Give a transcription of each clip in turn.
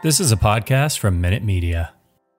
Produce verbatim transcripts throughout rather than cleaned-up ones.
This is a podcast from Minute Media.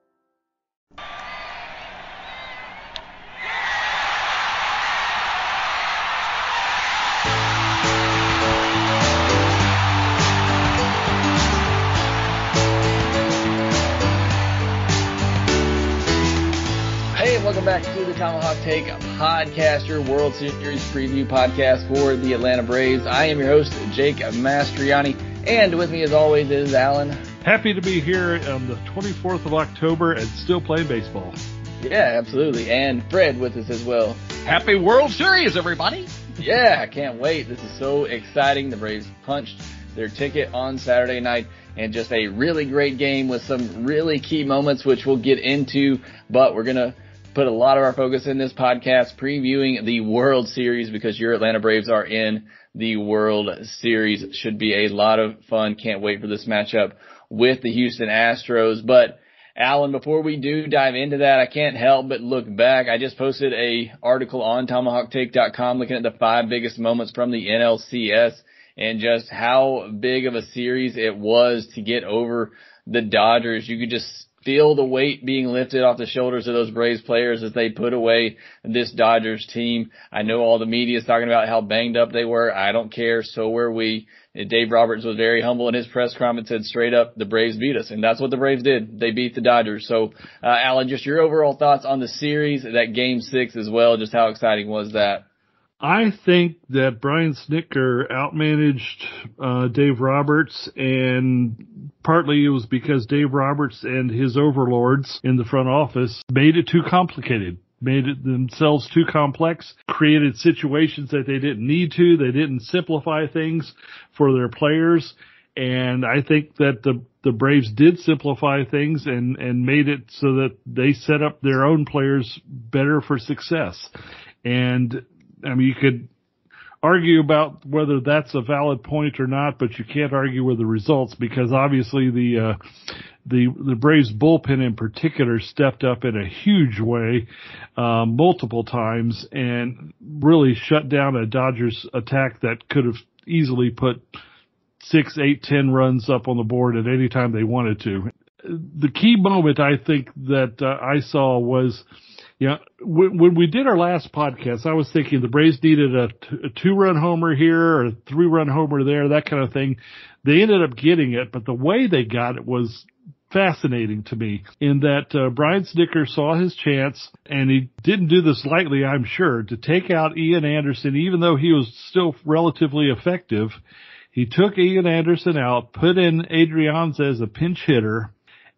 Hey, welcome back to the Tomahawk Take podcast, your World Series preview podcast for the Atlanta Braves. I am your host, Jake Mastriani, and with me as always is Alan. Happy to be here on the twenty-fourth of October and still playing baseball. Yeah, absolutely. And Fred with us as well. Happy World Series, everybody. Yeah, I can't wait. This is so exciting. The Braves punched their ticket on Saturday night, and just a really great game with some really key moments, which we'll get into. But we're going to put a lot of our focus in this podcast previewing the World Series because your Atlanta Braves are in the World Series. Should be a lot of fun. Can't wait for this matchup with the Houston Astros. But Alan, before we do dive into that, I can't help but look back. I just posted a article on tomahawk take dot com looking at the five biggest moments from the N L C S and just how big of a series it was to get over the Dodgers. You could just feel the weight being lifted off the shoulders of those Braves players as they put away this Dodgers team. I know all the media is talking about how banged up they were. I don't care. So were we. Dave Roberts was very humble in his press conference, said straight up, the Braves beat us. And that's what the Braves did. They beat the Dodgers. So, uh, Alan, just your overall thoughts on the series, that game six as well. Just how exciting was that? I think that Brian Snitker outmanaged uh, Dave Roberts, and partly it was because Dave Roberts and his overlords in the front office made it too complicated, made it themselves too complex, created situations that they didn't need to. They didn't simplify things for their players, and I think that the the Braves did simplify things and, and made it so that they set up their own players better for success. And I mean, you could argue about whether that's a valid point or not, but you can't argue with the results because obviously the uh, the the Braves bullpen in particular stepped up in a huge way uh, multiple times and really shut down a Dodgers attack that could have easily put six, eight, ten runs up on the board at any time they wanted to. The key moment I think that uh, I saw was, yeah, when, when we did our last podcast, I was thinking the Braves needed a, t- a two-run homer here or a three-run homer there, that kind of thing. They ended up getting it, but the way they got it was fascinating to me in that uh, Brian Snitker saw his chance, and he didn't do this lightly, I'm sure, to take out Ian Anderson, even though he was still relatively effective. He took Ian Anderson out, put in Adrianza as a pinch hitter,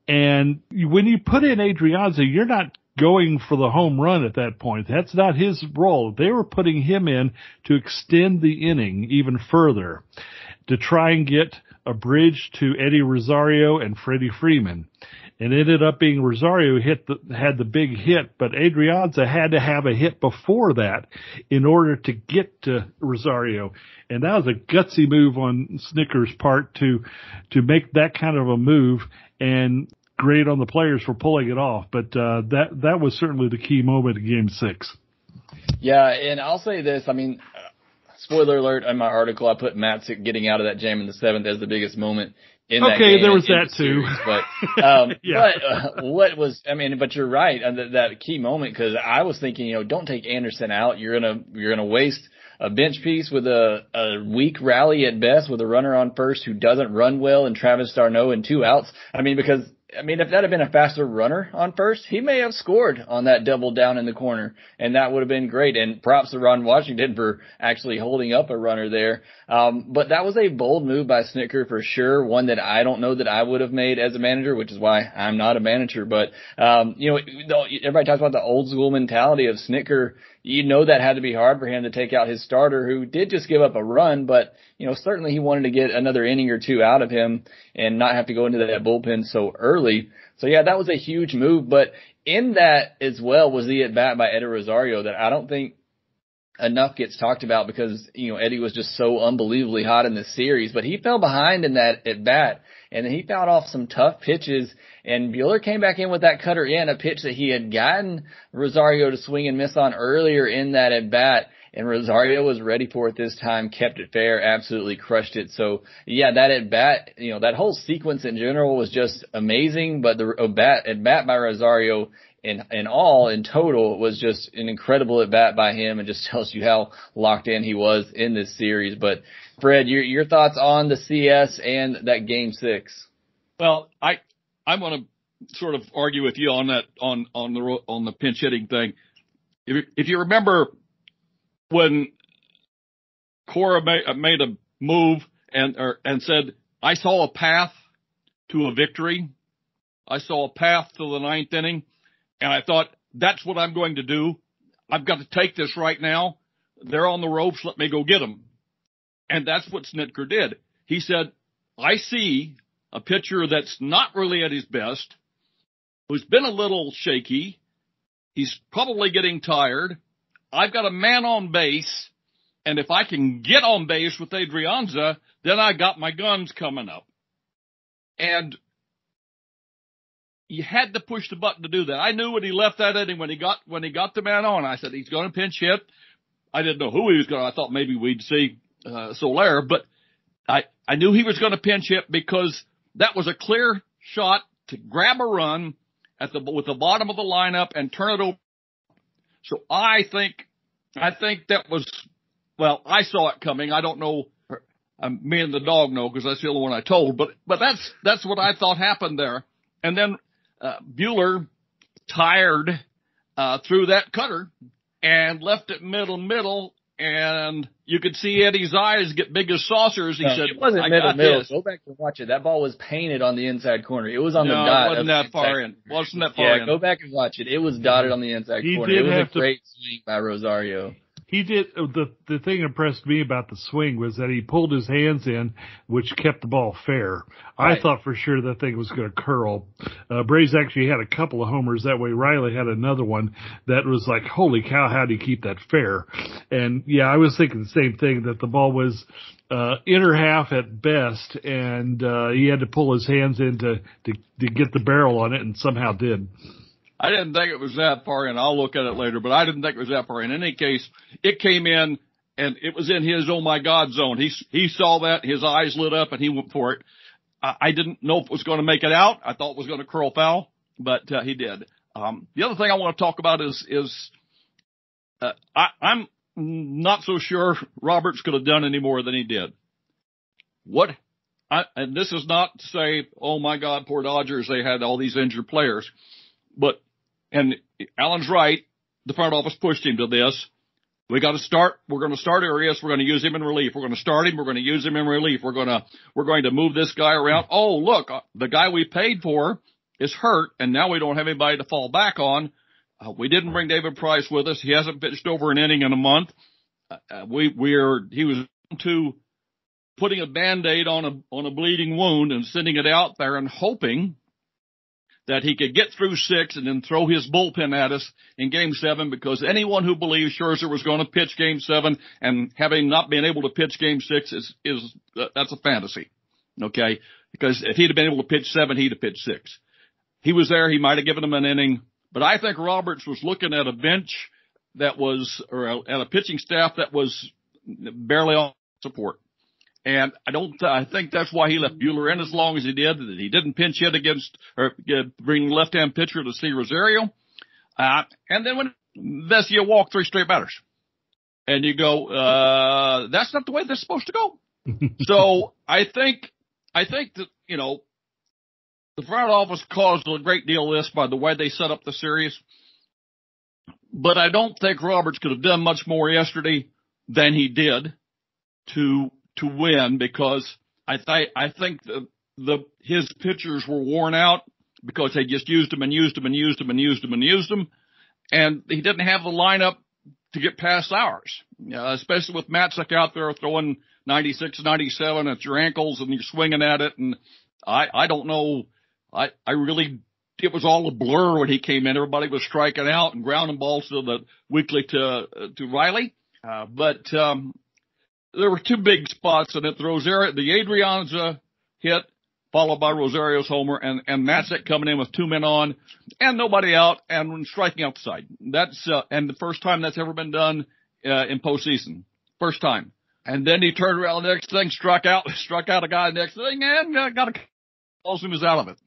and when you put in Adrianza, you're not going for the home run at that point. That's not his role. They were putting him in to extend the inning even further, to try and get a bridge to Eddie Rosario and Freddie Freeman. And it ended up being Rosario hit the, had the big hit, but Adrianza had to have a hit before that in order to get to Rosario. And that was a gutsy move on Snitker's part to, to make that kind of a move, and great on the players for pulling it off. But, uh, that, that was certainly the key moment in game six. Yeah. And I'll say this. I mean, spoiler alert, in my article, I put Matzik getting out of that jam in the seventh as the biggest moment in that okay, game. there was that the too. Series. But, um, yeah. but uh, what was, I mean, but you're right. Uh, that, that key moment, cause I was thinking, you know, don't take Anderson out. You're going to, you're going to waste a bench piece with a, a weak rally at best with a runner on first who doesn't run well and Travis d'Arnaud and two outs. I mean, because I mean, if that had been a faster runner on first, he may have scored on that double down in the corner, and that would have been great. And props to Ron Washington for actually holding up a runner there. Um, but that was a bold move by Snitker for sure, one that I don't know that I would have made as a manager, which is why I'm not a manager. But, um, you know, everybody talks about the old school mentality of Snitker. You know that had to be hard for him to take out his starter, who did just give up a run, but, you know, certainly he wanted to get another inning or two out of him and not have to go into that bullpen so early. So, yeah, that was a huge move. But in that as well was the at-bat by Eddie Rosario that I don't think enough gets talked about because, you know, Eddie was just so unbelievably hot in this series. But he fell behind in that at-bat, and then he fouled off some tough pitches, and Buehler came back in with that cutter in, a pitch that he had gotten Rosario to swing and miss on earlier in that at bat. And Rosario was ready for it this time, kept it fair, absolutely crushed it. So, yeah, that at bat, you know, that whole sequence in general was just amazing. But the at bat, at bat by Rosario in, in all, in total, was just an incredible at bat by him, and just tells you how locked in he was in this series. But, Fred, your, your thoughts on the C S and that game six? Well, I, I want to sort of argue with you on that, on, on the, on the pinch hitting thing. If, if you remember, when Cora made a move and or, and said, I saw a path to a victory. I saw a path to the ninth inning. And I thought, that's what I'm going to do. I've got to take this right now. They're on the ropes. Let me go get them. And that's what Snitker did. He said, I see a pitcher that's not really at his best, who's been a little shaky. He's probably getting tired. I've got a man on base, and if I can get on base with Adrianza, then I got my guns coming up. And you had to push the button to do that. I knew when he left that inning, when he got when he got the man on, I said he's going to pinch hit. I didn't know who he was going to. I thought maybe we'd see uh, Soler, but I I knew he was going to pinch hit because that was a clear shot to grab a run at the with the bottom of the lineup and turn it over. So I think, I think that was, well, I saw it coming. I don't know, um, me and the dog know because that's the only one I told, but, but that's, that's what I thought happened there. And then, uh, Buehler tired, uh, threw that cutter and left it middle, middle. And you could see Eddie's eyes get big as saucers. He no, said, it wasn't I middle, got middle. This. Go back and watch it. That ball was painted on the inside corner. It was on no, the dot. it wasn't that far in. Wasn't that far yeah, in. Yeah, go back and watch it. It was dotted on the inside He corner. Did it was have a to, great swing by Rosario. He did. The the thing that impressed me about the swing was that he pulled his hands in, which kept the ball fair. Right. I thought for sure that thing was going to curl. Uh, Braves actually had a couple of homers that way. Riley had another one that was like, holy cow, how do you keep that fair? And yeah, I was thinking the same thing, that the ball was uh, inner half at best, and uh, he had to pull his hands in to, to, to get the barrel on it, and somehow did. I didn't think it was that far in. I'll look at it later, but I didn't think it was that far in. In any case, it came in, and it was in his oh my God zone. He he saw that, his eyes lit up, and he went for it. I, I didn't know if it was going to make it out. I thought it was going to curl foul, but uh, he did. Um, the other thing I want to talk about is is uh, I, I'm not so sure Roberts could have done any more than he did. What? I, and this is not to say, oh my God, poor Dodgers, they had all these injured players, but. And Alan's right. The front office pushed him to this. We got to start. We're going to start Arias. We're going to use him in relief. We're going to start him. We're going to use him in relief. We're going to, we're going to move this guy around. Oh, look, the guy we paid for is hurt, and now we don't have anybody to fall back on. Uh, we didn't bring David Price with us. He hasn't pitched over an inning in a month. Uh, we, we're, he was to putting a Band-Aid on a, on a bleeding wound and sending it out there and hoping that he could get through six and then throw his bullpen at us in game seven, because anyone who believes Scherzer was going to pitch game seven and having not been able to pitch game six is, is, uh, that's a fantasy. Okay. Because if he'd have been able to pitch seven, he'd have pitched six. He was there. He might have given him an inning, but I think Roberts was looking at a bench that was, or at a pitching staff that was barely on support. And I don't, I think that's why he left Buehler in as long as he did, that he didn't pinch hit against, or uh, bring left-hand pitcher to see Rosario. Uh, and then when Vesia walked three straight batters. And you go, uh, that's not the way that's supposed to go. So I think, I think that, you know, the front office caused a great deal of this by the way they set up the series. But I don't think Roberts could have done much more yesterday than he did to, to win, because I th- I think the, the, his pitchers were worn out because they just used them and used them and used them and used them and used them. And he didn't have the lineup to get past ours, uh, especially with Matzek out there throwing ninety-six, ninety-seven at your ankles and you're swinging at it. And I, I don't know. I, I really, it was all a blur when he came in. Everybody was striking out and grounding balls to the weekly to, uh, to Riley. Uh, but, um, there were two big spots in it. The Rosario, the Adrianza hit, followed by Rosario's homer, and, and Matzek coming in with two men on and nobody out and striking out the side. That's, uh, and the first time that's ever been done, uh, in postseason. First time. And then he turned around the next thing, struck out, struck out a guy the next thing, and uh, got a call he was out of it.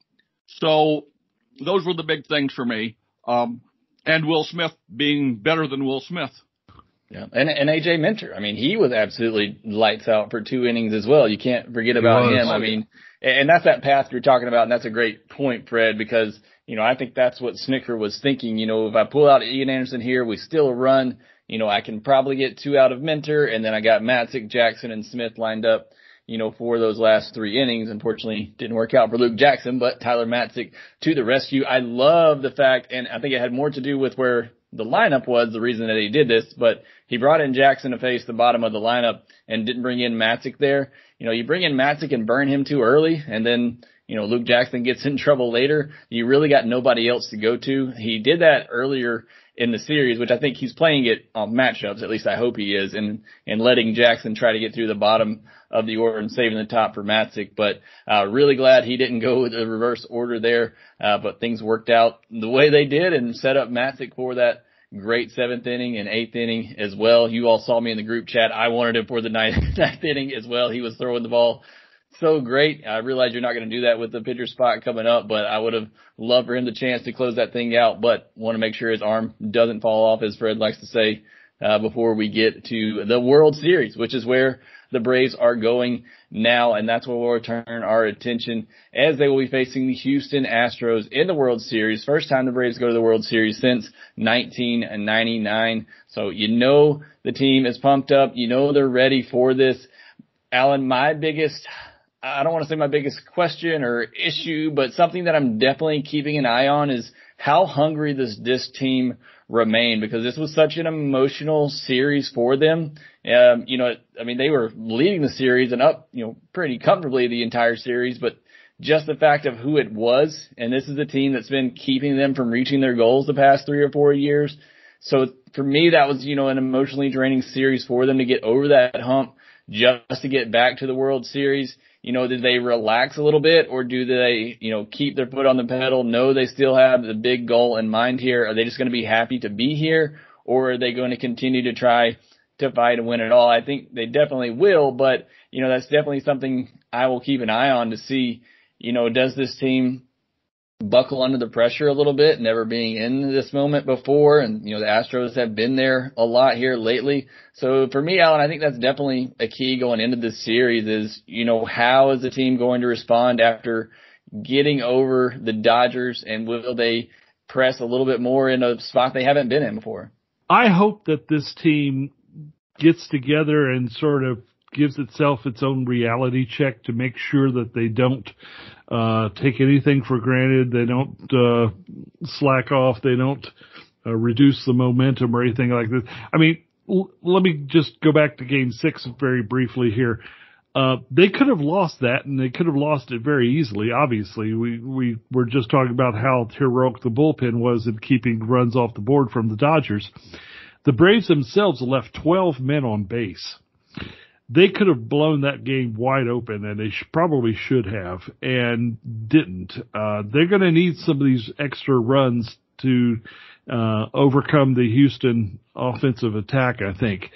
So those were the big things for me. Um, and Will Smith being better than Will Smith. Yeah, and and A J Minter. I mean, he was absolutely lights out for two innings as well. You can't forget about him. I mean, and that's that path you're talking about, and that's a great point, Fred, because, you know, I think that's what Snitker was thinking. You know, if I pull out Ian Anderson here, we still run. You know, I can probably get two out of Minter, and then I got Matzek, Jackson, and Smith lined up, you know, for those last three innings. Unfortunately, didn't work out for Luke Jackson, but Tyler Matzek to the rescue. I love the fact, and I think it had more to do with where the lineup was the reason that he did this, but he brought in Jackson to face the bottom of the lineup and didn't bring in Matzek there. You know, you bring in Matzek and burn him too early, and then, you know, Luke Jackson gets in trouble later. You really got nobody else to go to. He did that earlier in the series, which I think he's playing it on matchups, at least I hope he is, and, and letting Jackson try to get through the bottom of the order and saving the top for Matzek. But, uh, really glad he didn't go with the reverse order there. Uh, but things worked out the way they did and set up Matzek for that great seventh inning and eighth inning as well. You all saw me in the group chat. I wanted him for the ninth, ninth inning as well. He was throwing the ball so great. I realize you're not going to do that with the pitcher spot coming up, but I would have loved for him the chance to close that thing out, but want to make sure his arm doesn't fall off, as Fred likes to say, uh, before we get to the World Series, which is where the Braves are going now, and that's where we'll return our attention as they will be facing the Houston Astros in the World Series. First time the Braves go to the World Series since nineteen ninety-nine. So you know the team is pumped up. You know they're ready for this. Alan, my biggest, I don't want to say my biggest question or issue, but something that I'm definitely keeping an eye on is how hungry does this team remain, because this was such an emotional series for them. Um, you know, I mean, they were leading the series and up, you know, pretty comfortably the entire series, but just the fact of who it was, and this is a team that's been keeping them from reaching their goals the past three or four years. So for me, that was, you know, an emotionally draining series for them to get over that hump just to get back to the World Series. You know, did they relax a little bit, or do they, you know, keep their foot on the pedal? No, they still have the big goal in mind here. Are they just going to be happy to be here, or are they going to continue to try to fight and win it all? I think they definitely will, but, you know, that's definitely something I will keep an eye on to see, you know, does this team buckle under the pressure a little bit, never being in this moment before. And, you know, the Astros have been there a lot here lately. So for me, Alan, I think that's definitely a key going into this series is, you know, how is the team going to respond after getting over the Dodgers, and will they press a little bit more in a spot they haven't been in before? I hope that this team gets together and sort of gives itself its own reality check to make sure that they don't uh take anything for granted. They don't uh slack off. They don't uh, reduce the momentum or anything like this. I mean, l- let me just go back to game six very briefly here. Uh they could have lost that, and they could have lost it very easily. Obviously, we we were just talking about how heroic the bullpen was in keeping runs off the board from the Dodgers. The Braves themselves left twelve men on base. They could have blown that game wide open, and they sh- probably should have, and didn't. Uh, they're going to need some of these extra runs to uh, overcome the Houston offensive attack, I think.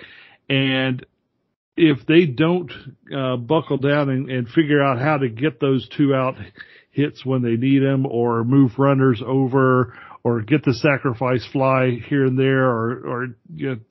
And if they don't uh, buckle down and, and figure out how to get those two out hits when they need them, or move runners over, or get the sacrifice fly here and there, or, or you know,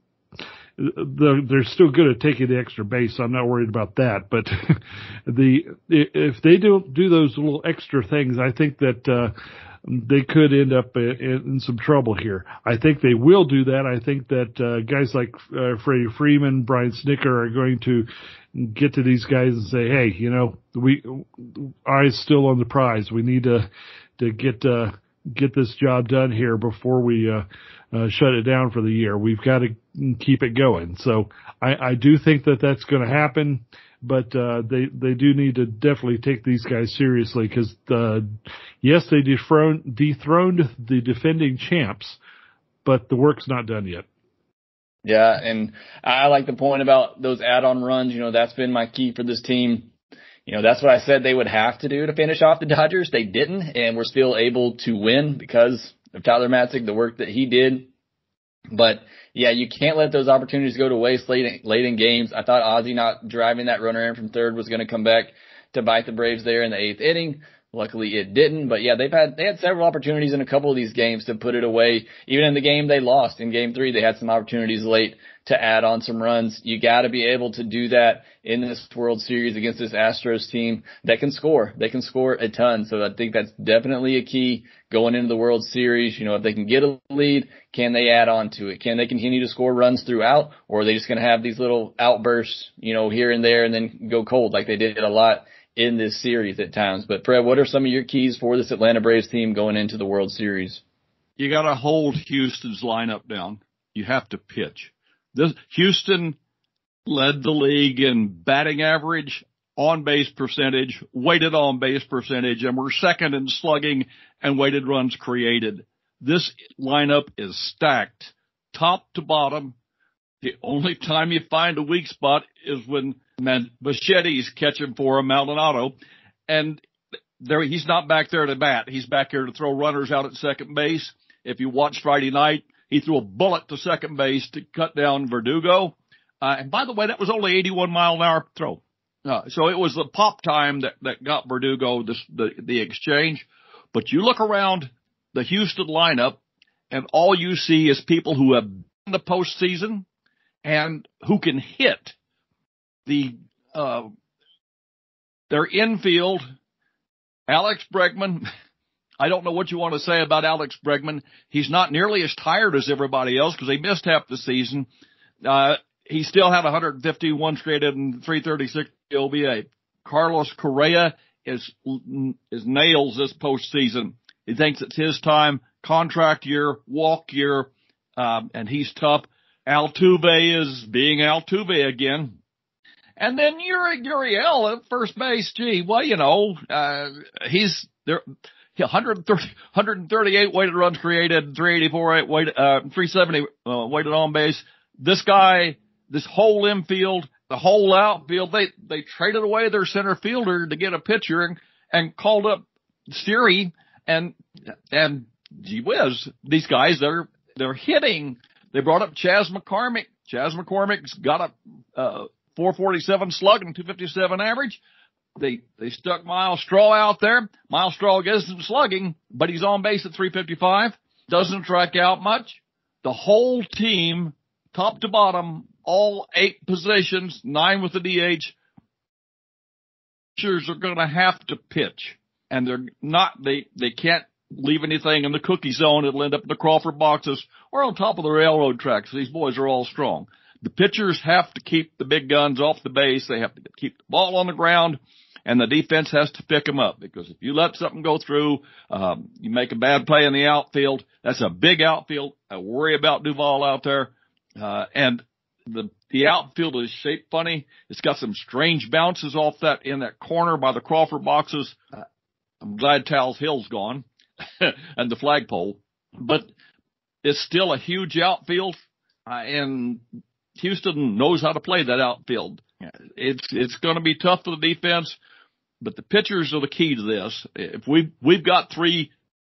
The, they're still good at taking the extra base, so I'm not worried about that. But the if they don't do those little extra things, I think that uh, they could end up in, in some trouble here. I think they will do that. I think that uh, guys like uh, Freddie Freeman, Brian Snitker are going to get to these guys and say, "Hey, you know, we eyes still on the prize. We need to to get uh, get this job done here before we uh, uh, shut it down for the year. We've got to keep it going." So I, I do think that that's going to happen, but uh, they they do need to definitely take these guys seriously, because uh, yes, they dethroned, dethroned the defending champs, but the work's not done yet. Yeah, and I like the point about those add-on runs. You know, that's been my key for this team. you know, that's what I said they would have to do to finish off the Dodgers. They didn't, and we're still able to win because of Tyler Matzek, the work that he did. But yeah, you can't let those opportunities go to waste late in, late in games. I thought Ozzie not driving that runner in from third was going to come back to bite the Braves there in the eighth inning. Luckily it didn't, but yeah, they've had, they had several opportunities in a couple of these games to put it away. Even in the game they lost in game three, they had some opportunities late to add on some runs. You gotta be able to do that in this World Series against this Astros team that can score. They can score a ton. So I think that's definitely a key going into the World Series. You know, if they can get a lead, can they add on to it? Can they continue to score runs throughout, or are they just going to have these little outbursts, you know, here and there and then go cold like they did a lot in this series at times? But Fred, what are some of your keys for this Atlanta Braves team going into the World Series? You got to hold Houston's lineup down. You have to pitch. This Houston led the league in batting average, on base percentage, weighted on base percentage, and we're second in slugging and weighted runs created. This lineup is stacked top to bottom. The only time you find a weak spot is when Man, Bichetti's catching for him, Maldonado, and there he's not back there to bat. He's back here to throw runners out at second base. If you watch Friday night, he threw a bullet to second base to cut down Verdugo. Uh, and by the way, that was only eighty-one mile an hour throw. Uh, so it was the pop time that, that got Verdugo this, the, the exchange. But you look around the Houston lineup and all you see is people who have been in the postseason and who can hit. The, uh, their infield, Alex Bregman. I don't know what you want to say about Alex Bregman. He's not nearly as tired as everybody else because he missed half the season. Uh, he still had one hundred fifty-one created and three thirty-six O B A. Carlos Correa is, is nails this postseason. He thinks it's his time, contract year, walk year, um, and he's tough. Altuve is being Altuve again. And then Yuri Gurriel at first base. Gee, well, you know, uh, he's there. one hundred thirty, one hundred thirty-eight weighted runs created, three eighty-four weighted, uh, three seventy uh, weighted on base. This guy, this whole infield, the whole outfield, they they traded away their center fielder to get a pitcher and, and called up Siri and and gee whiz, these guys they're they're hitting. They brought up Chas McCormick. Chas McCormick's got a uh, four forty-seven slug and two fifty-seven average. They, they stuck Miles Straw out there. Miles Straw gets some slugging, but he's on base at three fifty-five. Doesn't strike out much. The whole team, top to bottom, all eight positions, nine with the D H, pitchers are going to have to pitch. And they're not, they, they can't leave anything in the cookie zone. It'll end up in the Crawford boxes or on top of the railroad tracks. These boys are all strong. The pitchers have to keep the big guns off the base. They have to keep the ball on the ground, and the defense has to pick them up because if you let something go through, um, you make a bad play in the outfield. That's a big outfield. I worry about Duvall out there. Uh, and the, the outfield is shaped funny. It's got some strange bounces off that in that corner by the Crawford boxes. Uh, I'm glad Tal's Hill's gone and the flagpole, but it's still a huge outfield, uh, and Houston knows how to play that outfield. It's, it's going to be tough for the defense, but the pitchers are the key to this. If we, we've got three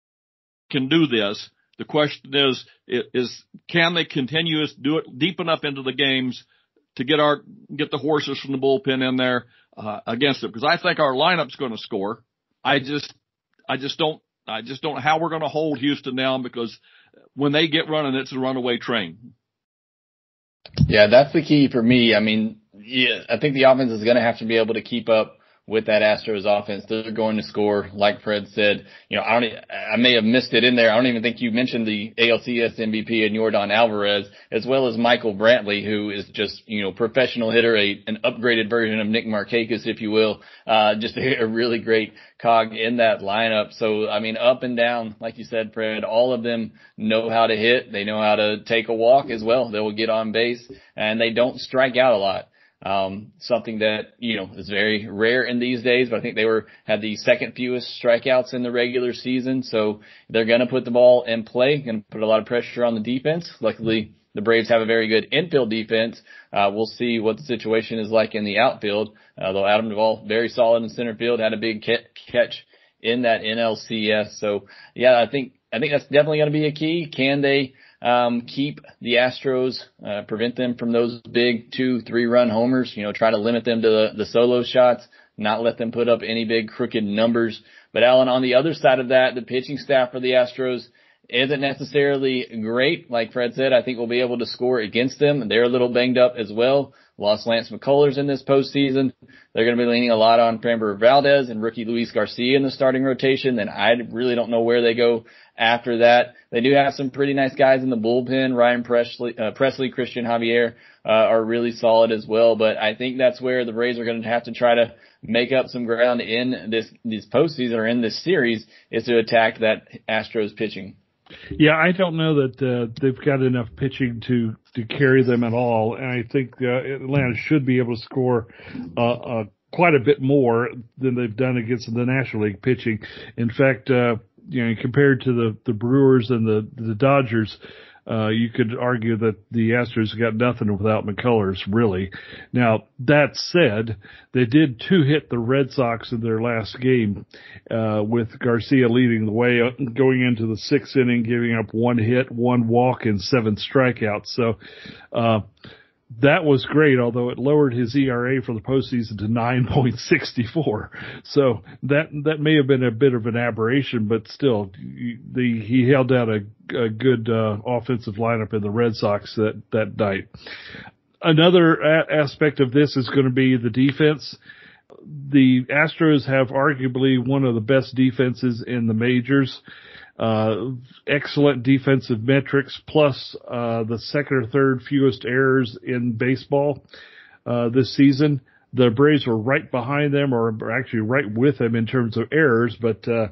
can do this, the question is, is can they continue to do it deep enough into the games to get our, get the horses from the bullpen in there, uh, against it? Because I think our lineup's going to score. I just, I just don't, I just don't know how we're going to hold Houston down because when they get running, it's a runaway train. Yeah, that's the key for me. I mean, yeah, I think the offense is going to have to be able to keep up with that Astros offense. They're going to score, like Fred said. You know, I don't, I may have missed it in there. I don't even think you mentioned the A L C S M V P and Yordan Alvarez, as well as Michael Brantley, who is just, you know, professional hitter, a, an upgraded version of Nick Markakis, if you will. Uh, just a, a really great cog in that lineup. So, I mean, up and down, like you said, Fred, all of them know how to hit. They know how to take a walk as well. They will get on base, and they don't strike out a lot. Um, something that, you know, is very rare in these days, but I think they were, had the second fewest strikeouts in the regular season. So they're going to put the ball in play and put a lot of pressure on the defense. Luckily, the Braves have a very good infield defense. Uh, we'll see what the situation is like in the outfield. Uh, though Adam Duvall, very solid in center field, had a big catch in that N L C S. So yeah, I think, I think that's definitely going to be a key. Can they, um, keep the Astros, uh, prevent them from those big two, three run homers, you know, try to limit them to the, the solo shots, not let them put up any big crooked numbers. But Alan, on the other side of that, the pitching staff for the Astros isn't necessarily great. Like Fred said, I think we'll be able to score against them. They're a little banged up as well. Lost Lance McCullers in this postseason. They're going to be leaning a lot on Framber Valdez and rookie Luis Garcia in the starting rotation. And I really don't know where they go after that. They do have some pretty nice guys in the bullpen. Ryan Presley, uh, Presley, Christian Javier, uh, are really solid as well. But I think that's where the Braves are going to have to try to make up some ground in this, this postseason or in this series, is to attack that Astros pitching. Yeah, I don't know that uh, they've got enough pitching to, to carry them at all, and I think uh, Atlanta should be able to score uh, uh, quite a bit more than they've done against the National League pitching. In fact, uh, you know, compared to the, the Brewers and the the Dodgers, uh, you could argue that the Astros got nothing without McCullers, really. Now, that said, they did two hit the Red Sox in their last game, uh, with Garcia leading the way, going into the sixth inning, giving up one hit, one walk, and seven strikeouts. So, uh, that was great, although it lowered his E R A for the postseason to nine point six four. So that that may have been a bit of an aberration, but still, the he held out a, a good uh, offensive lineup in the Red Sox that, that night. Another a- aspect of this is going to be the defense. The Astros have arguably one of the best defenses in the majors. Uh, excellent defensive metrics, plus uh, the second or third fewest errors in baseball uh, this season. The Braves were right behind them, or actually right with them in terms of errors, but uh,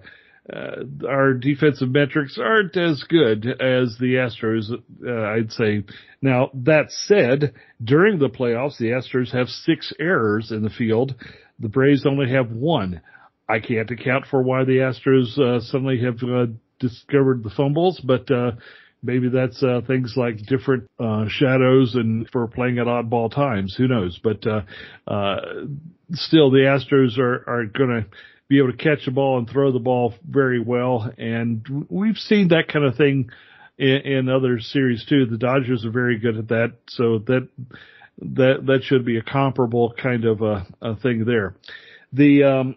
uh, our defensive metrics aren't as good as the Astros, uh, I'd say. Now, that said, during the playoffs, the Astros have six errors in the field. The Braves only have one. I can't account for why the Astros uh, suddenly have uh, discovered the fumbles, but uh, maybe that's uh, things like different uh, shadows and for playing at oddball times. Who knows? But uh, uh, still, the Astros are, are going to be able to catch the ball and throw the ball very well, and we've seen that kind of thing in, in other series too. The Dodgers are very good at that, so that that that should be a comparable kind of a, a thing there. The um,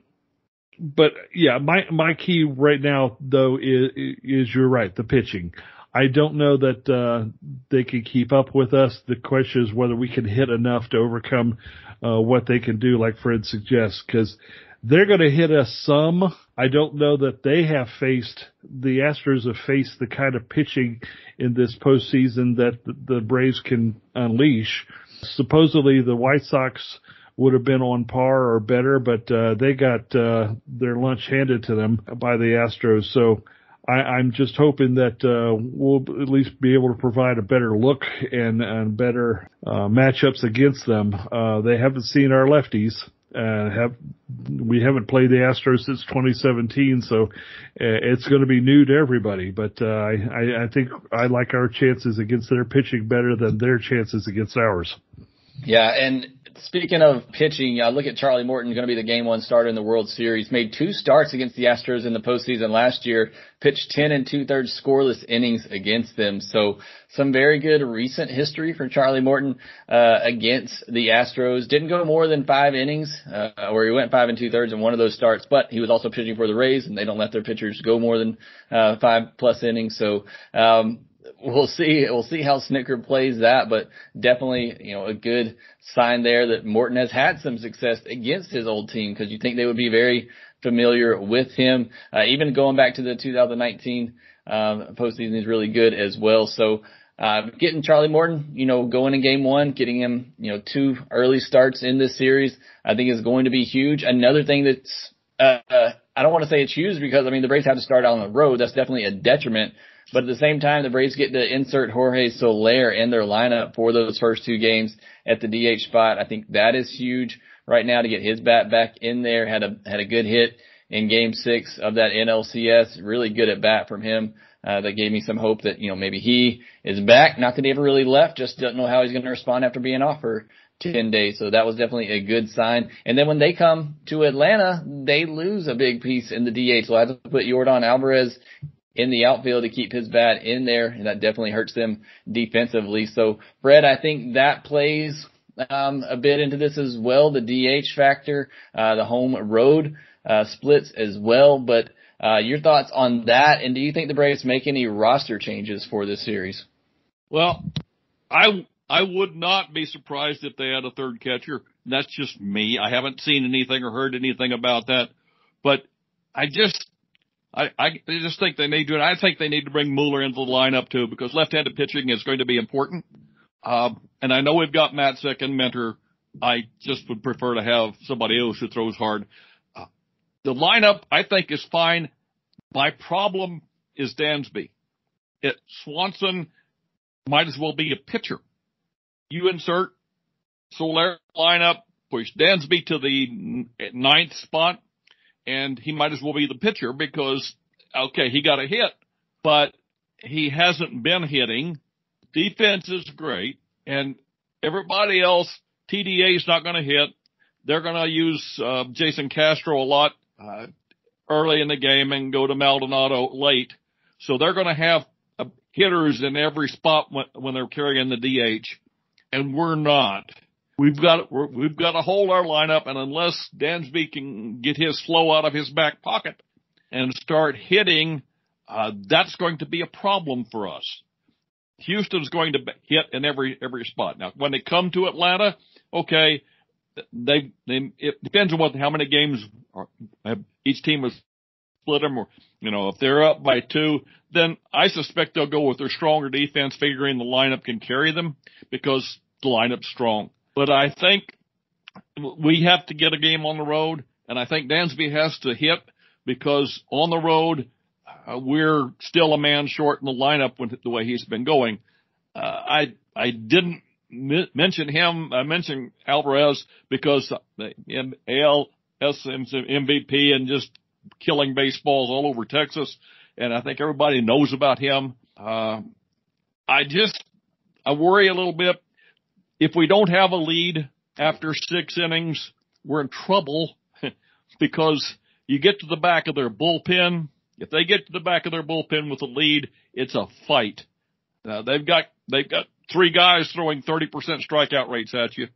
But yeah, my, my key right now though is, is you're right, the pitching. I don't know that, uh, they can keep up with us. The question is whether we can hit enough to overcome, uh, what they can do, like Fred suggests, cause they're going to hit us some. I don't know that they have faced, the Astros have faced the kind of pitching in this postseason that the, the Braves can unleash. Supposedly the White Sox would have been on par or better, but uh, they got uh, their lunch handed to them by the Astros. So I, I'm just hoping that uh, we'll at least be able to provide a better look and, and better uh, matchups against them. Uh, they haven't seen our lefties. Uh, have we haven't played the Astros since twenty seventeen, so uh, it's going to be new to everybody. But uh, I, I think I like our chances against their pitching better than their chances against ours. Yeah, and speaking of pitching, uh, look at Charlie Morton, going to be the game one starter in the World Series. Made two starts against the Astros in the postseason last year. Pitched ten and two-thirds scoreless innings against them. So some very good recent history for Charlie Morton uh, against the Astros. Didn't go more than five innings, uh, where he went five and two-thirds in one of those starts. But he was also pitching for the Rays, and they don't let their pitchers go more than uh, five-plus innings. So um We'll see. We'll see how Snitker plays that, but definitely, you know, a good sign there that Morton has had some success against his old team, because you think they would be very familiar with him. Uh, even going back to the two thousand nineteen um, postseason is really good as well. So uh, getting Charlie Morton, you know, going in game one, getting him, you know, two early starts in this series, I think is going to be huge. Another thing that's uh, uh, I don't want to say it's huge because I mean the Braves have to start out on the road. That's definitely a detriment. But at the same time, the Braves get to insert Jorge Soler in their lineup for those first two games at the D H spot. I think that is huge right now to get his bat back in there. Had a had a good hit in Game Six of that N L C S. Really good at bat from him. uh, that gave me some hope that, you know, maybe he is back. Not that he ever really left, just don't know how he's going to respond after being off for ten days. So that was definitely a good sign. And then when they come to Atlanta, they lose a big piece in the D H. So I have to put Yordan Alvarez in the outfield to keep his bat in there, and that definitely hurts them defensively. So, Fred, I think that plays um, a bit into this as well, the D H factor, uh, the home road uh, splits as well. But uh, your thoughts on that, and do you think the Braves make any roster changes for this series? Well, I I would not be surprised if they had a third catcher. That's just me. I haven't seen anything or heard anything about that. But I just I, I just think they need to, and I think they need to bring Mueller into the lineup too, because left-handed pitching is going to be important. Um, and I know we've got Matzek and Mentor. I just would prefer to have somebody else who throws hard. Uh, the lineup, I think, is fine. My problem is Dansby. It, Swanson might as well be a pitcher. You insert Soler lineup, push Dansby to the ninth spot, and he might as well be the pitcher because, okay, he got a hit, but he hasn't been hitting. Defense is great, and everybody else, T D A is not going to hit. They're going to use uh, Jason Castro a lot uh, early in the game and go to Maldonado late. So they're going to have uh, hitters in every spot when, when they're carrying the D H, and we're not. We've got we're, we've got to hold our lineup, and unless Dansby can get his flow out of his back pocket and start hitting, uh, that's going to be a problem for us. Houston's going to hit in every every spot. Now, when they come to Atlanta, okay, they they it depends on what how many games are, each team has split them, or you know if they're up by two, then I suspect they'll go with their stronger defense, figuring the lineup can carry them because the lineup's strong. But I think we have to get a game on the road, and I think Dansby has to hit because on the road, uh, we're still a man short in the lineup with the way he's been going. Uh, I I didn't m- mention him. I mentioned Alvarez because the A L S M V P and just killing baseballs all over Texas, and I think everybody knows about him. Uh, I just I worry a little bit. If we don't have a lead after six innings, we're in trouble because you get to the back of their bullpen. If they get to the back of their bullpen with a lead, it's a fight. Uh, they've got they've got three guys throwing thirty percent strikeout rates at you,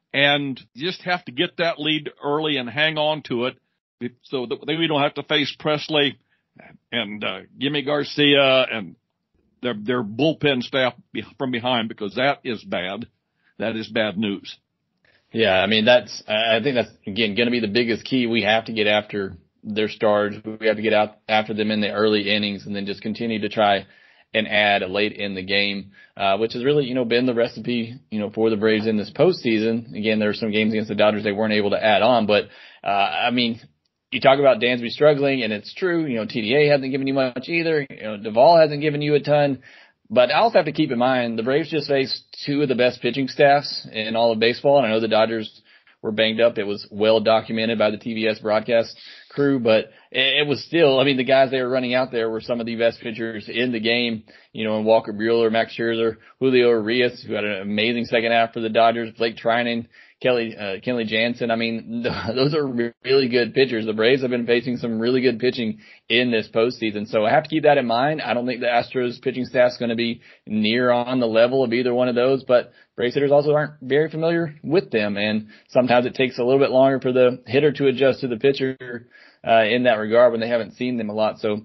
and you just have to get that lead early and hang on to it so that we don't have to face Presley and uh, Jimmy Garcia and their their bullpen staff from behind, because that is bad. That is bad news. Yeah, I mean, that's, I think that's, again, going to be the biggest key. We have to get after their stars. We have to get out after them in the early innings and then just continue to try and add late in the game, uh, which has really, you know, been the recipe, you know, for the Braves in this postseason. Again, there were some games against the Dodgers they weren't able to add on, but, uh, I mean, you talk about Dansby struggling, and it's true. You know, T D A hasn't given you much either. You know, Duvall hasn't given you a ton. But I also have to keep in mind the Braves just faced two of the best pitching staffs in all of baseball. And I know the Dodgers were banged up. It was well documented by the T V S broadcast crew, but it was still, I mean, the guys they were running out there were some of the best pitchers in the game, you know, and Walker Buehler, Max Scherzer, Julio Urias, who had an amazing second half for the Dodgers, Blake Trinan, Kelly, uh, Kenley Jansen. I mean, those are really good pitchers. The Braves have been facing some really good pitching in this postseason. So I have to keep that in mind. I don't think the Astros pitching staff is going to be near on the level of either one of those, but Braves hitters also aren't very familiar with them. And sometimes it takes a little bit longer for the hitter to adjust to the pitcher, uh, in that regard when they haven't seen them a lot. So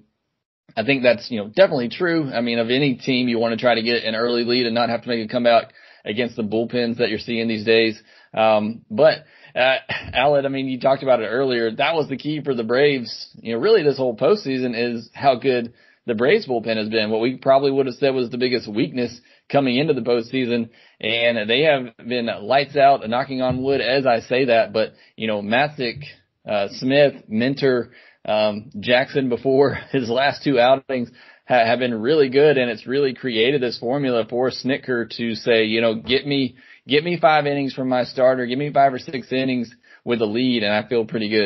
I think that's, you know, definitely true. I mean, of any team, you want to try to get an early lead and not have to make a comeback against the bullpens that you're seeing these days. Um, but, uh, Aled, I mean, you talked about it earlier. That was the key for the Braves. You know, really this whole postseason is how good the Braves bullpen has been. What we probably would have said was the biggest weakness coming into the postseason. And they have been lights out, knocking on wood as I say that. But, you know, Matzek, uh, Smith, Mentor, um, Jackson before his last two outings ha- have been really good. And it's really created this formula for Snitker to say, you know, get me, Get me five innings from my starter. Give me five or six innings with a lead, and I feel pretty good.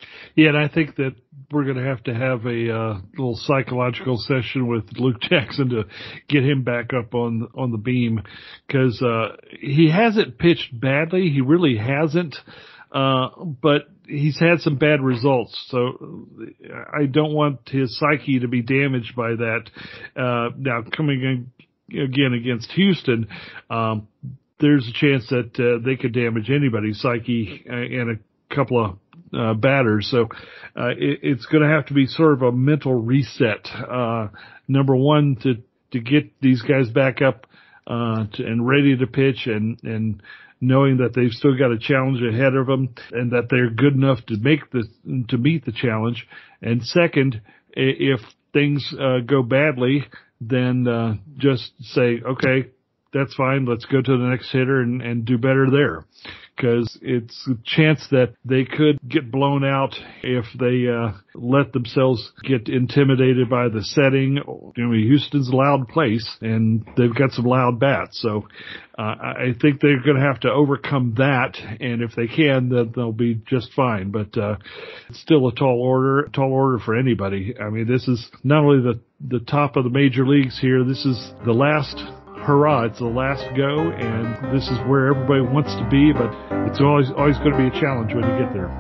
Yeah, and I think that we're going to have to have a uh, little psychological session with Luke Jackson to get him back up on on the beam, because uh, he hasn't pitched badly. He really hasn't, uh, but he's had some bad results. So I don't want his psyche to be damaged by that. Uh, now, coming in again against Houston, um, there's a chance that uh, they could damage anybody's psyche uh, in a couple of Uh, batters. So uh, it, it's going to have to be sort of a mental reset. Uh, number one, to to get these guys back up uh, to, and ready to pitch, and and knowing that they've still got a challenge ahead of them, and that they're good enough to make the to meet the challenge. And second, if things uh, go badly, then uh, just say, okay, that's fine. Let's go to the next hitter and, and do better there. Because it's a chance that they could get blown out if they uh, let themselves get intimidated by the setting. You know, Houston's a loud place, and they've got some loud bats. So uh, I think they're going to have to overcome that, and if they can, then they'll be just fine. But uh, it's still a tall order, tall order for anybody. I mean, this is not only the, the top of the major leagues here, this is the last hurrah, it's the last go, and this is where everybody wants to be, but it's always always going to be a challenge when you get there.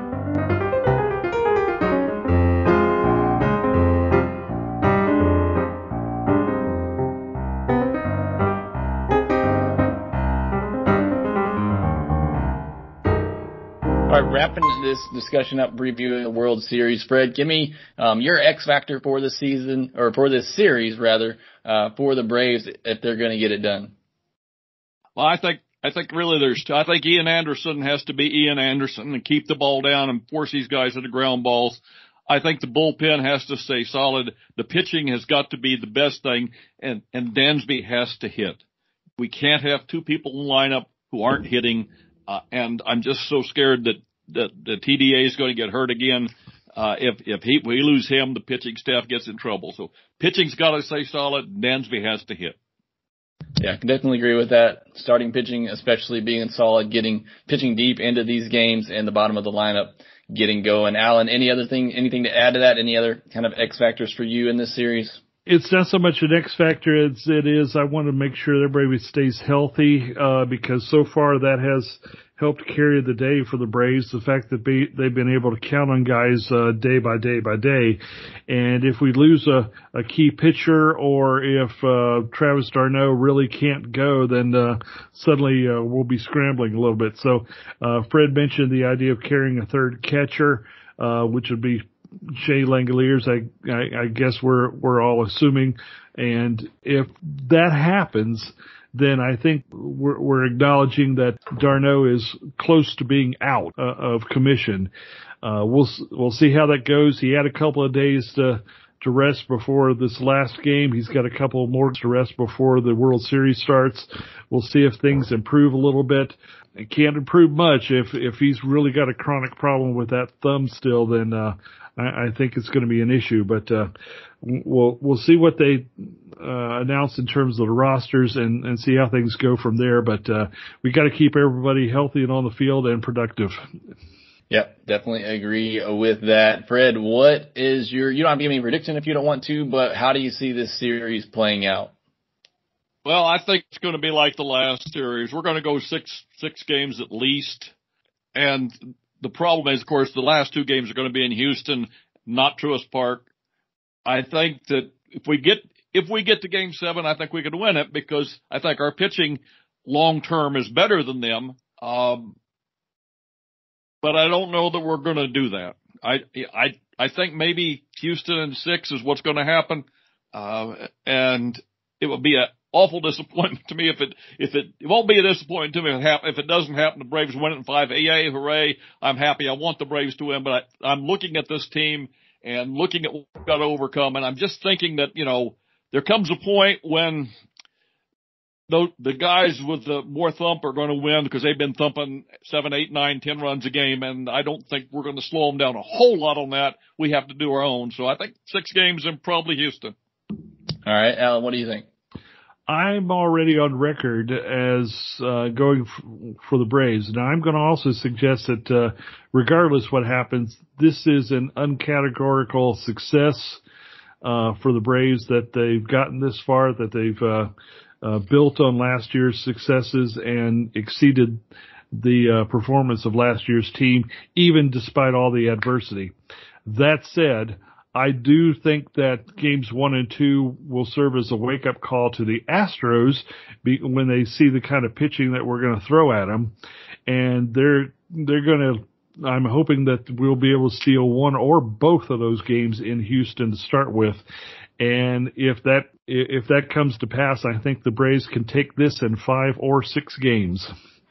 All right, wrapping this discussion up, reviewing the World Series. Fred, give me um, your X factor for this season, or for this series rather, uh, for the Braves if they're going to get it done. Well, I think I think really there's two. I think Ian Anderson has to be Ian Anderson and keep the ball down and force these guys into ground balls. I think the bullpen has to stay solid. The pitching has got to be the best thing, and and Dansby has to hit. We can't have two people in the lineup who aren't hitting. Uh, and I'm just so scared that, that the T D A is going to get hurt again. Uh, if, if he, we lose him, the pitching staff gets in trouble. So pitching's got to stay solid. Dansby has to hit. Yeah, I can definitely agree with that. Starting pitching, especially being solid, getting, pitching deep into these games, and the bottom of the lineup getting going. Alan, any other thing, anything to add to that? Any other kind of X factors for you in this series? It's not so much an X factor as it is I want to make sure everybody stays healthy, uh, because so far that has helped carry the day for the Braves. The fact that be, they've been able to count on guys uh, day by day by day. And if we lose a, a key pitcher, or if uh, Travis d'Arnaud really can't go, then uh, suddenly uh, we'll be scrambling a little bit. So uh, Fred mentioned the idea of carrying a third catcher, uh, which would be Shea Langoliers, I, I, I guess we're we're all assuming, and if that happens, then I think we're, we're acknowledging that d'Arnaud is close to being out uh, of commission. Uh, we'll we'll see how that goes. He had a couple of days to to rest before this last game. He's got a couple more to rest before the World Series starts. We'll see if things improve a little bit. It can't improve much if if he's really got a chronic problem with that thumb still. Then uh, I, I think it's going to be an issue. But uh, we'll we'll see what they uh, announce in terms of the rosters, and, and see how things go from there. But uh, we got to keep everybody healthy and on the field and productive. Yep, definitely agree with that. Fred, what is your, you don't have to give me a prediction if you don't want to, but how do you see this series playing out? Well, I think it's going to be like the last series. We're going to go six six games at least. And the problem is, of course, the last two games are going to be in Houston, not Truist Park. I think that if we get if we get to game seven, I think we could win it, because I think our pitching long term is better than them. Um, but I don't know that we're going to do that. I I I think maybe Houston in six is what's going to happen, uh, and it would be a awful disappointment to me if it, if it, it won't be a disappointment to me if it, hap- if it doesn't happen. The Braves win it in five. Yay, hooray. I'm happy. I want the Braves to win, but I, I'm looking at this team and looking at what we've got to overcome. And I'm just thinking that, you know, there comes a point when the, the guys with the more thump are going to win, because they've been thumping seven, eight, nine, ten runs a game. And I don't think we're going to slow them down a whole lot on that. We have to do our own. So I think six games in probably Houston. All right, Alan, what do you think? I'm already on record as uh, going f- for the Braves. Now, I'm going to also suggest that uh, regardless what happens, this is an uncategorical success uh, for the Braves, that they've gotten this far, that they've uh, uh, built on last year's successes and exceeded the uh, performance of last year's team, even despite all the adversity. That said, I do think that games one and two will serve as a wake-up call to the Astros be, when they see the kind of pitching that we're going to throw at them. And they're, they're going to, I'm hoping that we'll be able to steal one or both of those games in Houston to start with. And if that, if that comes to pass, I think the Braves can take this in five or six games.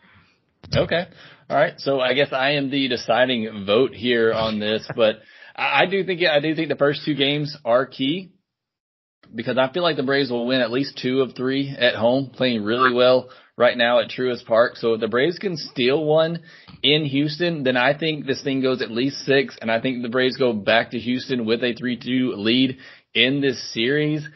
Okay. All right. So I guess I am the deciding vote here on this, but I do think I do think the first two games are key, because I feel like the Braves will win at least two of three at home, playing really well right now at Truist Park. So if the Braves can steal one in Houston, then I think this thing goes at least six, and I think the Braves go back to Houston with a three two lead in this series.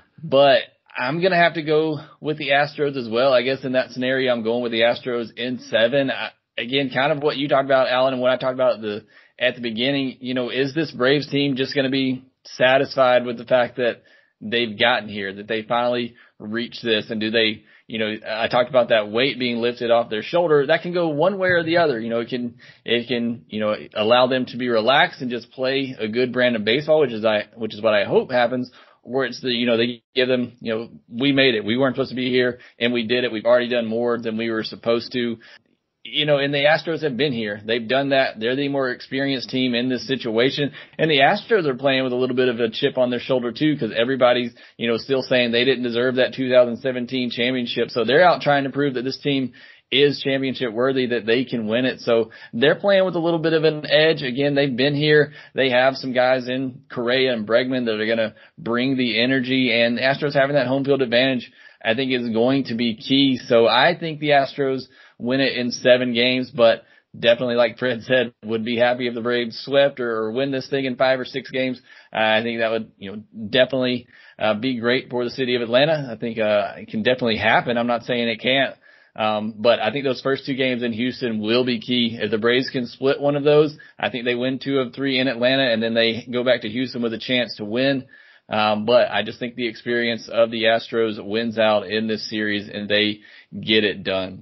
But I'm going to have to go with the Astros as well. I guess in that scenario, I'm going with the Astros in seven. I, again, kind of what you talked about, Alan, and what I talked about at the at the beginning. You know, is this Braves team just going to be satisfied with the fact that they've gotten here, that they finally reached this? And do they, you know, I talked about that weight being lifted off their shoulder. That can go one way or the other. You know, it can, it can, you know, allow them to be relaxed and just play a good brand of baseball, which is I, which is what I hope happens. Where it's the, you know, they give them, you know, we made it. We weren't supposed to be here and we did it. We've already done more than we were supposed to. You know, and the Astros have been here. They've done that. They're the more experienced team in this situation. And the Astros are playing with a little bit of a chip on their shoulder too, because everybody's, you know, still saying they didn't deserve that two thousand seventeen championship. So they're out trying to prove that this team is championship worthy, that they can win it. So they're playing with a little bit of an edge. Again, they've been here. They have some guys in Correa and Bregman that are going to bring the energy, and the Astros having that home field advantage, I think, is going to be key. So I think the Astros win it in seven games, but definitely, like Fred said, would be happy if the Braves swept or, or win this thing in five or six games. Uh, I think that would, you know, definitely uh, be great for the city of Atlanta. I think uh, it can definitely happen. I'm not saying it can't. Um, but I think those first two games in Houston will be key. If the Braves can split one of those, I think they win two of three in Atlanta, and then they go back to Houston with a chance to win. Um, but I just think the experience of the Astros wins out in this series, and they get it done.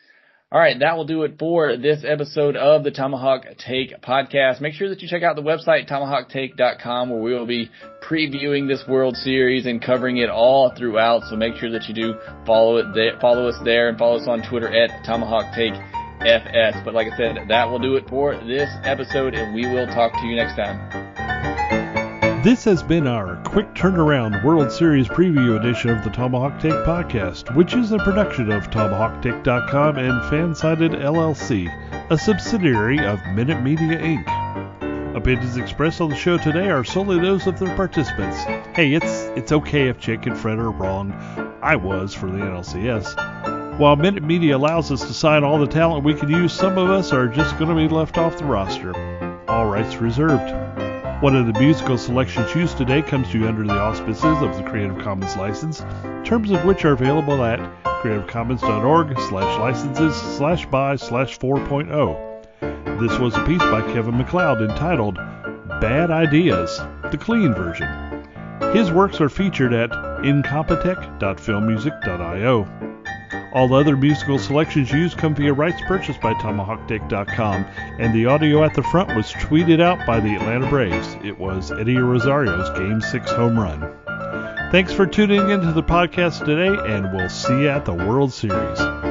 All right, that will do it for this episode of the Tomahawk Take podcast. Make sure that you check out the website, tomahawk take dot com, where we will be previewing this World Series and covering it all throughout. So make sure that you do follow it there, follow us there, and follow us on Twitter at Tomahawk Take F S. But like I said, that will do it for this episode, and we will talk to you next time. This has been our quick turnaround World Series preview edition of the Tomahawk Take podcast, which is a production of tomahawk take dot com and Fansided L L C, a subsidiary of Minute Media Incorporated. Opinions expressed on the show today are solely those of the participants. Hey, it's it's okay if Jake and Fred are wrong. I was for the N L C S. While Minute Media allows us to sign all the talent we could use, some of us are just going to be left off the roster. All rights reserved. One of the musical selections used today comes to you under the auspices of the Creative Commons license, terms of which are available at creativecommons.org slash licenses slash by slash 4.0. This was a piece by Kevin MacLeod entitled Bad Ideas, the clean version. His works are featured at incompetech dot film music dot io. All other musical selections used come via rights purchased by tomahawk take dot com, and the audio at the front was tweeted out by the Atlanta Braves. It was Eddie Rosario's Game six home run. Thanks for tuning into the podcast today, and we'll see you at the World Series.